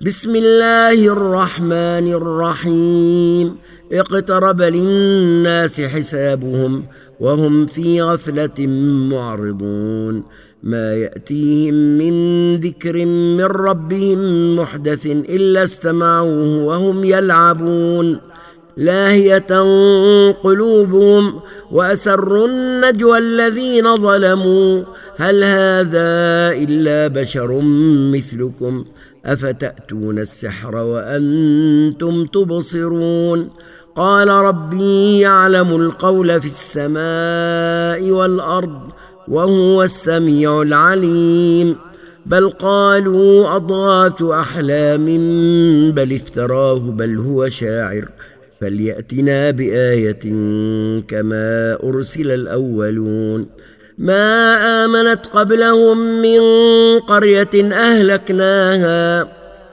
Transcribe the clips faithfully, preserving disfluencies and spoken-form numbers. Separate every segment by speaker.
Speaker 1: بسم الله الرحمن الرحيم اقترب للناس حسابهم وهم في غفلة معرضون ما يأتيهم من ذكر من ربهم محدث إلا استمعوه وهم يلعبون لاهية قلوبهم وأسروا النجوى الذين ظلموا هل هذا إلا بشر مثلكم أفتأتون السحر وأنتم تبصرون قال ربي يعلم القول في السماء والأرض وهو السميع العليم بل قالوا أضغاث أحلام بل افتراه بل هو شاعر فليأتنا بآية كما أرسل الأولون ما آمنت قبلهم من قرية أهلكناها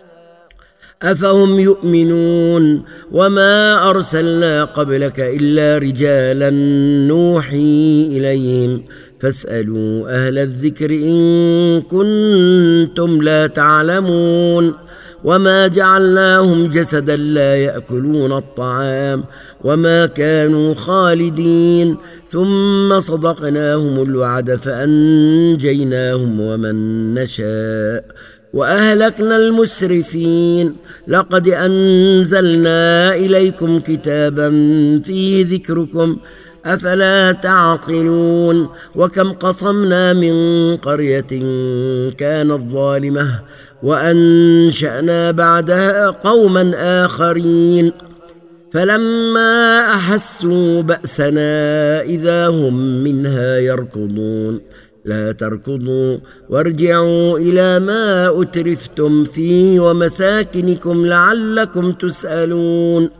Speaker 1: أفهم يؤمنون وما أرسلنا قبلك إلا رجالا نوحي إليهم فاسألوا أهل الذكر إن كنتم لا تعلمون وما جعلناهم جسدا لا يأكلون الطعام وما كانوا خالدين ثم صدقناهم الوعد فأنجيناهم ومن نشاء وأهلكنا المسرفين لقد أنزلنا إليكم كتابا فيه ذكركم أفلا تعقلون وكم قصمنا من قرية كانت ظالمة وأنشأنا بعدها قوما آخرين فلما أحسوا بأسنا إذا هم منها يركضون لا تركضوا وارجعوا إلى ما أترفتم فيه ومساكنكم لعلكم تسألون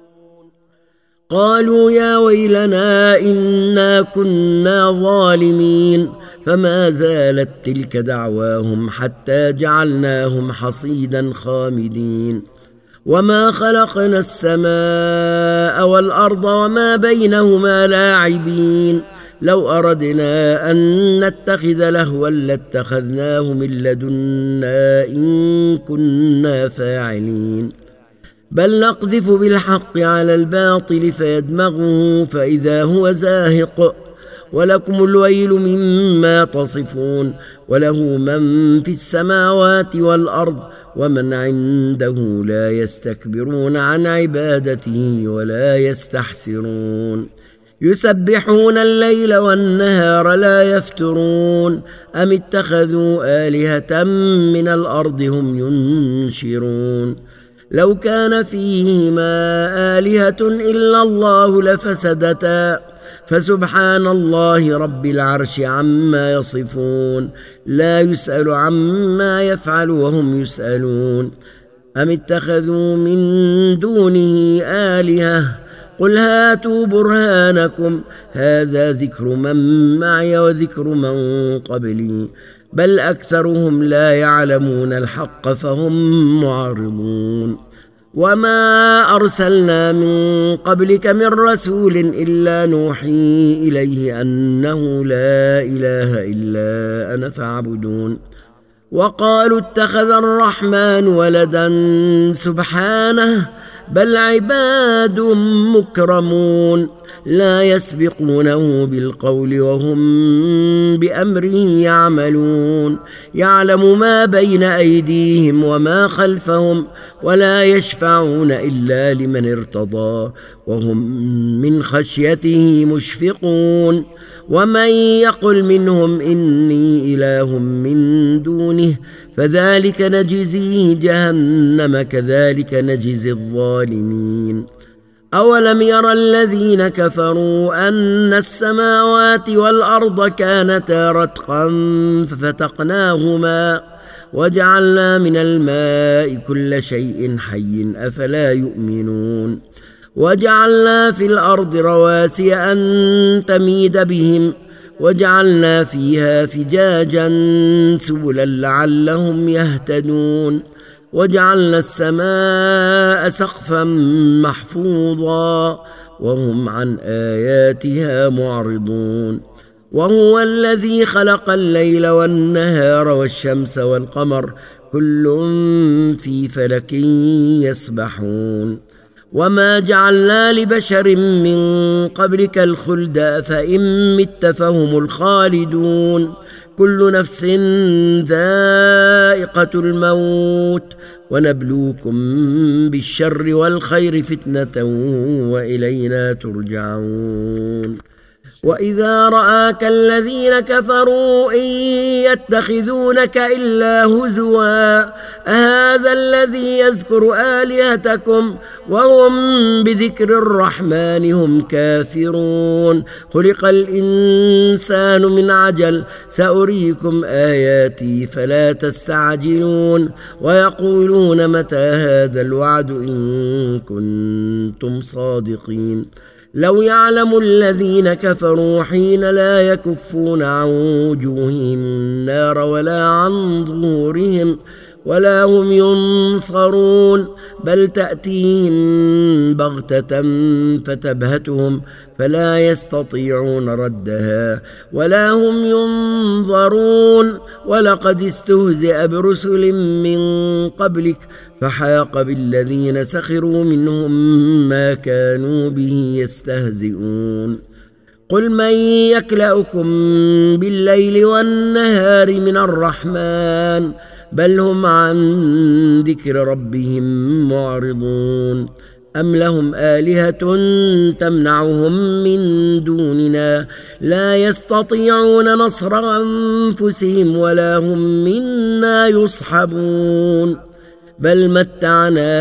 Speaker 1: قالوا يا ويلنا إنا كنا ظالمين فما زالت تلك دعواهم حتى جعلناهم حصيدا خامدين وما خلقنا السماء والأرض وما بينهما لاعبين لو أردنا أن نتخذ لهوا لاتخذناه من لدنا إن كنا فاعلين بل نقذف بالحق على الباطل فيدمغه فإذا هو زاهق ولكم الويل مما تصفون وله من في السماوات والأرض ومن عنده لا يستكبرون عن عبادته ولا يستحسرون يسبحون الليل والنهار لا يفترون أم اتخذوا آلهة من الأرض هم ينشرون لو كان فيهما آلهة إلا الله لفسدتا فسبحان الله رب العرش عما يصفون لا يسأل عما يفعل وهم يسألون أم اتخذوا من دونه آلهة قل هاتوا برهانكم هذا ذكر من معي وذكر من قبلي بل أكثرهم لا يعلمون الحق فهم معرضون وما أرسلنا من قبلك من رسول إلا نوحي إليه أنه لا إله إلا أنا فاعبدون وقالوا اتخذ الرحمن ولدا سبحانه بل عباد مكرمون لا يسبقونه بالقول وهم بأمره يعملون يعلم ما بين أيديهم وما خلفهم ولا يشفعون إلا لمن ارتضى وهم من خشيته مشفقون ومن يقل منهم إني إله من دونه فذلك نجزيه جهنم كذلك نجزي الظالمين أولم ير الذين كفروا أن السماوات والأرض كانتا رتقا ففتقناهما وجعلنا من الماء كل شيء حي أفلا يؤمنون وجعلنا في الأرض رواسي أن تميد بهم وجعلنا فيها فجاجا سبلا لعلهم يهتدون وجعلنا السماء سقفا محفوظا وهم عن آياتها معرضون وهو الذي خلق الليل والنهار والشمس والقمر كل في فلك يسبحون وما جعلنا لبشر من قبلك الخلد أفإن مت فهم الخالدون كل نفس ذائقة الموت ونبلوكم بالشر والخير فتنة وإلينا ترجعون وإذا رآك الذين كفروا إن يتخذونك إلا هزوا أهذا الذي يذكر آلهتكم وهم بذكر الرحمن هم كافرون خلق الإنسان من عجل سأريكم آياتي فلا تستعجلون ويقولون متى هذا الوعد إن كنتم صادقين لو يعلم الذين كفروا حين لا يكفون عن وجوههم النار ولا عن ظهورهم ولا هم ينصرون بل تأتيهم بغتة فتبهتهم فلا يستطيعون ردها ولا هم ينظرون ولقد استهزئ برسل من قبلك فحاق بالذين سخروا منهم ما كانوا به يستهزئون قل من يكلأكم بالليل والنهار من الرحمن بل هم عن ذكر ربهم معرضون أم لهم آلهة تمنعهم من دوننا لا يستطيعون نصر أنفسهم ولا هم منا يصحبون بل متعنا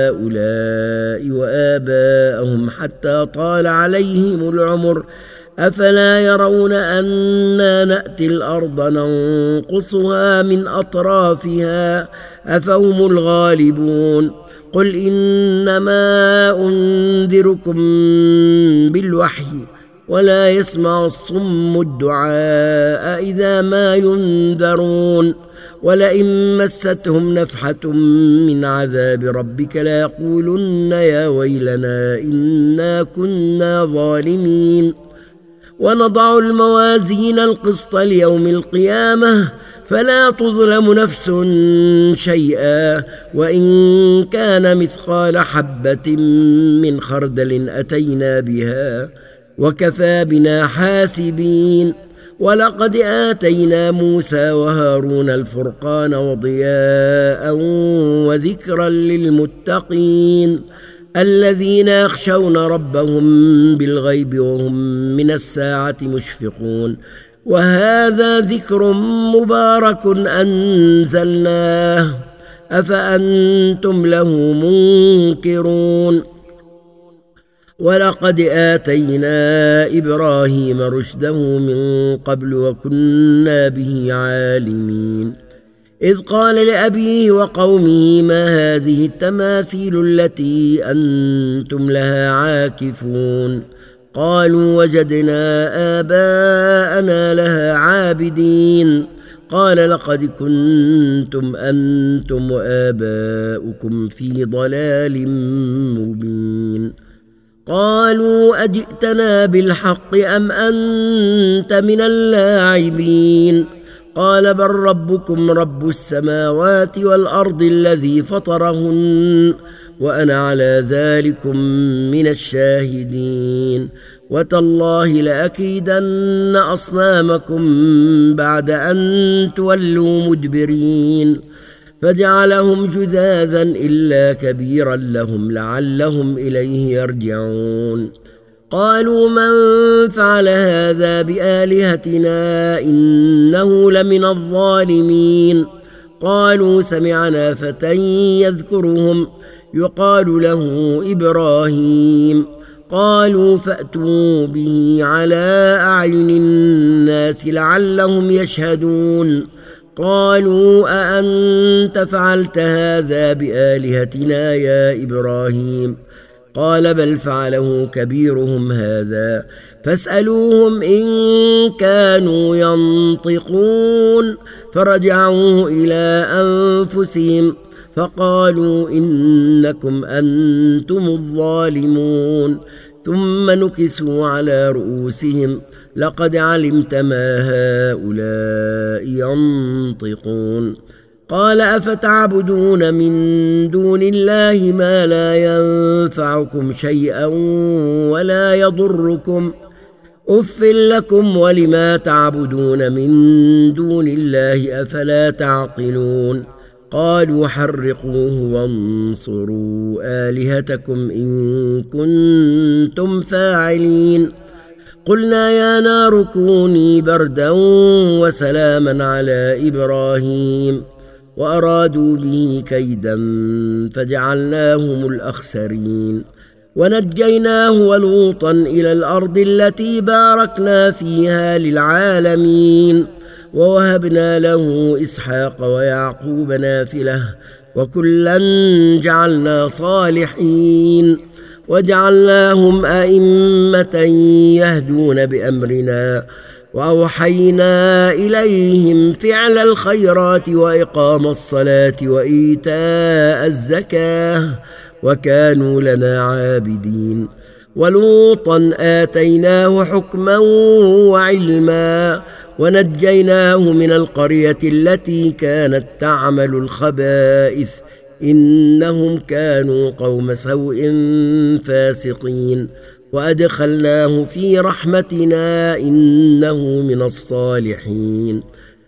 Speaker 1: هؤلاء وآباءهم حتى طال عليهم العمر أفلا يرون أنا نأتي الأرض ننقصها من أطرافها أفهم الغالبون قل إنما أنذركم بالوحي ولا يسمع الصم الدعاء إذا ما ينذرون ولئن مستهم نفحة من عذاب ربك ليقولن يا ويلنا إنا كنا ظالمين ونضع الموازين القسط ليوم القيامة فلا تظلم نفس شيئا وإن كان مثقال حبة من خردل أتينا بها وكفى بنا حاسبين ولقد آتينا موسى وهارون الفرقان وضياء وذكرا للمتقين الذين يخشون ربهم بالغيب وهم من الساعة مشفقون وهذا ذكر مبارك أنزلناه أفأنتم له منكرون ولقد آتينا إبراهيم رشده من قبل وكنا به عالمين إذ قال لأبيه وقومه ما هذه التماثيل التي أنتم لها عاكفون قالوا وجدنا آباءنا لها عابدين قال لقد كنتم أنتم وآباؤكم في ضلال مبين قالوا أجئتنا بالحق أم أنت من اللاعبين قال بل ربكم رب السماوات والأرض الذي فطرهن وأنا على ذلكم من الشاهدين وتالله لأكيدن أصنامكم بعد أن تولوا مدبرين فجعلهم جذاذا إلا كبيرا لهم لعلهم إليه يرجعون قالوا من فعل هذا بآلهتنا إنه لمن الظالمين قالوا سمعنا فتى يذكرهم يقال له إبراهيم قالوا فأتوا به على أعين الناس لعلهم يشهدون قالوا أأنت فعلت هذا بآلهتنا يا إبراهيم قال بل فعله كبيرهم هذا فاسألوهم إن كانوا ينطقون فرجعوا إلى أنفسهم فقالوا إنكم أنتم الظالمون ثم نكسوا على رؤوسهم لقد علمت ما هؤلاء ينطقون قال أفتعبدون من دون الله ما لا ينفعكم شيئا ولا يضركم أف لكم ولما تعبدون من دون الله أفلا تعقلون قالوا حرقوه وانصروا آلهتكم إن كنتم فاعلين قلنا يا نار كوني بردا وسلاما على إبراهيم وأرادوا به كيدا فجعلناهم الأخسرين ونجيناه ولوطا إلى الأرض التي باركنا فيها للعالمين ووهبنا له إسحاق ويعقوب نافلة وكلا جعلنا صالحين وجعلناهم أئمة يهدون بأمرنا وأوحينا إليهم فعل الخيرات وإقام الصلاة وإيتاء الزكاة وكانوا لنا عابدين ولوطا آتيناه حكما وعلما ونجيناه من القرية التي كانت تعمل الخبائث إنهم كانوا قوم سوء فاسقين وأدخلناه في رحمتنا إنه من الصالحين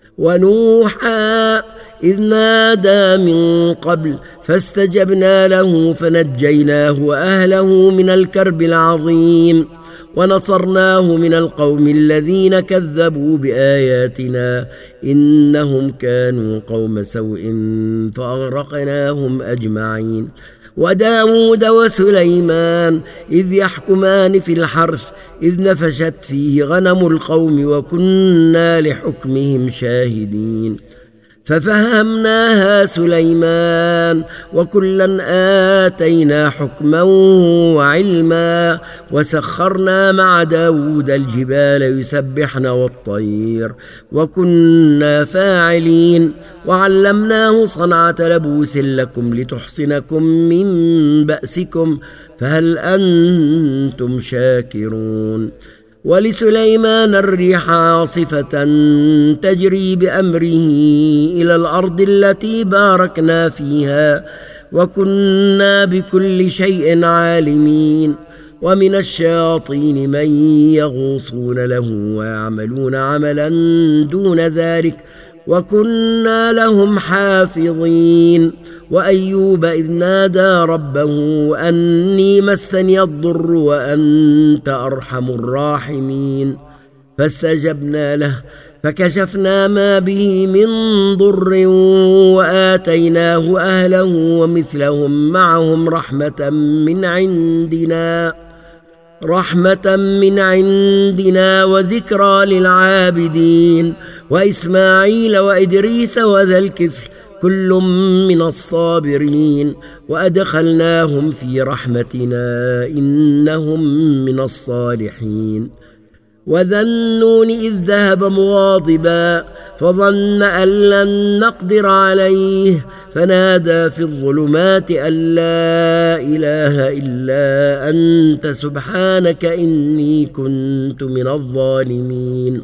Speaker 1: ونوحا إذ نادى من قبل فاستجبنا له فنجيناه وأهله من الكرب العظيم ونصرناه من القوم الذين كذبوا بآياتنا إنهم كانوا قوم سوء فأغرقناهم أجمعين وداود وسليمان إذ يحكمان في الحرث إذ نفشت فيه غنم القوم وكنا لحكمهم شاهدين ففهمناها سليمان وكلا آتينا حكما وعلما وسخرنا مع داود الجبال يسبحن والطير وكنا فاعلين وعلمناه صنعة لبوس لكم لتحصنكم من بأسكم فهل أنتم شاكرون ولسليمان الريح عاصفة تجري بأمره إلى الأرض التي باركنا فيها وكنا بكل شيء عالمين ومن الشياطين من يغوصون له ويعملون عملا دون ذلك وكنا لهم حافظين وأيوب إذ نادى ربه أني مسني الضر وأنت أرحم الراحمين فاستجبنا له فكشفنا ما به من ضر وآتيناه أهله ومثلهم معهم رحمة من عندنا رحمة من عندنا وذكرى للعابدين وإسماعيل وإدريس وذا الكفل كل من الصابرين وأدخلناهم في رحمتنا إنهم من الصالحين وذا النون إذ ذهب مغاضبا فظن أن لن نقدر عليه فنادى في الظلمات أن لا إله إلا أنت سبحانك إني كنت من الظالمين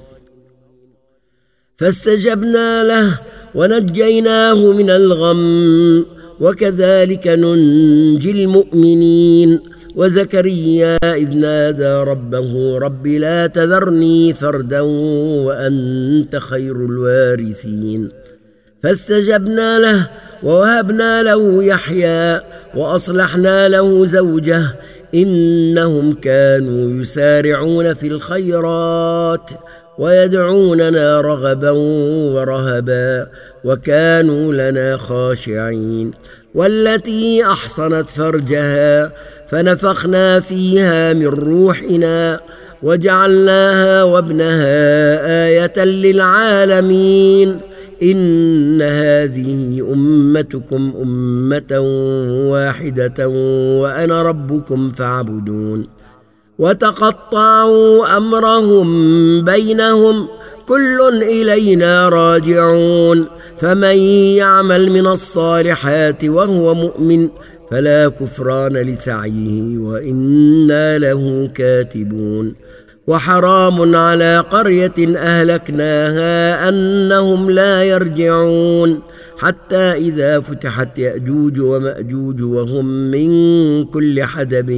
Speaker 1: فاستجبنا له ونجيناه من الغم وكذلك ننجي المؤمنين وزكريا إذ نادى ربه رب لا تذرني فردا وأنت خير الوارثين فاستجبنا له ووهبنا له يحيى وأصلحنا له زوجه إنهم كانوا يسارعون في الخيرات ويدعوننا رغبا ورهبا وكانوا لنا خاشعين والتي أحصنت فرجها فنفخنا فيها من روحنا وجعلناها وابنها آية للعالمين إن هذه أمتكم أمة واحدة وأنا ربكم فاعبدون وتقطعوا أمرهم بينهم كل إلينا راجعون فمن يعمل من الصالحات وهو مؤمن فلا كفران لسعيه وإنا له كاتبون وحرام على قرية أهلكناها أنهم لا يرجعون حتى إذا فتحت يأجوج ومأجوج وهم من كل حدب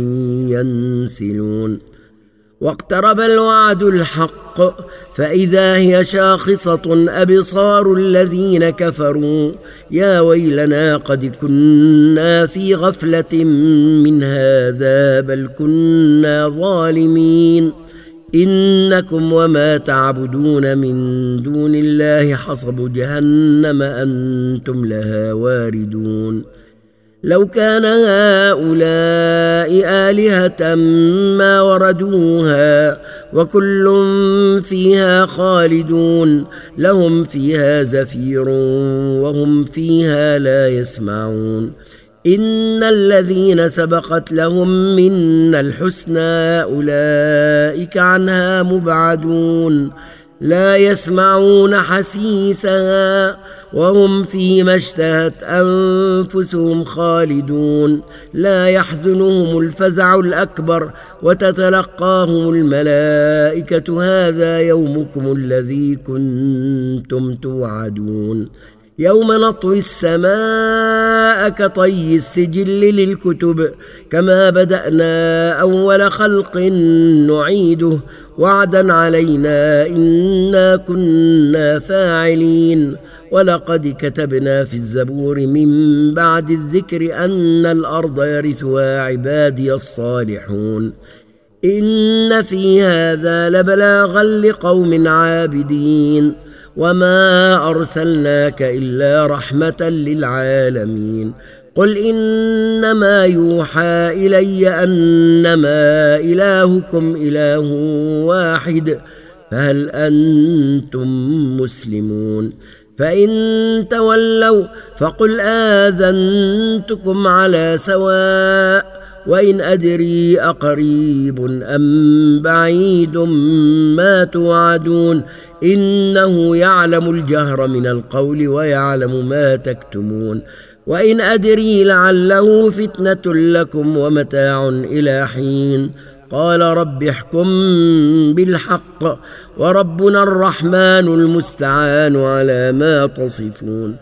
Speaker 1: ينسلون واقترب الوعد الحق فإذا هي شاخصة أبصار الذين كفروا يا ويلنا قد كنا في غفلة من هذا بل كنا ظالمين إنكم وما تعبدون من دون الله حصب جهنم أنتم لها واردون لو كان هؤلاء آلهة ما وردوها وكل فيها خالدون لهم فيها زفير وهم فيها لا يسمعون إن الذين سبقت لهم منا الحسنى أولئك عنها مبعدون لا يسمعون حسيسها وهم فيما اشتهت أنفسهم خالدون لا يحزنهم الفزع الأكبر وتتلقاهم الملائكة هذا يومكم الذي كنتم توعدون يوم نطوي السماء كطي السجل للكتب كما بدأنا أول خلق نعيده وعدا علينا إنا كنا فاعلين ولقد كتبنا في الزبور من بعد الذكر أن الأرض يرثها عبادي الصالحون إن في هذا لبلاغا لقوم عابدين وما أرسلناك إلا رحمة للعالمين قل إنما يوحى إلي أنما إلهكم إله واحد فهل أنتم مسلمون فإن تولوا فقل آذنتكم على سواء وإن أدري أقريب أم بعيد ما توعدون إنه يعلم الجهر من القول ويعلم ما تكتمون وإن أدري لعله فتنة لكم ومتاع إلى حين قال رب احكم بالحق وربنا الرحمن المستعان على ما تصفون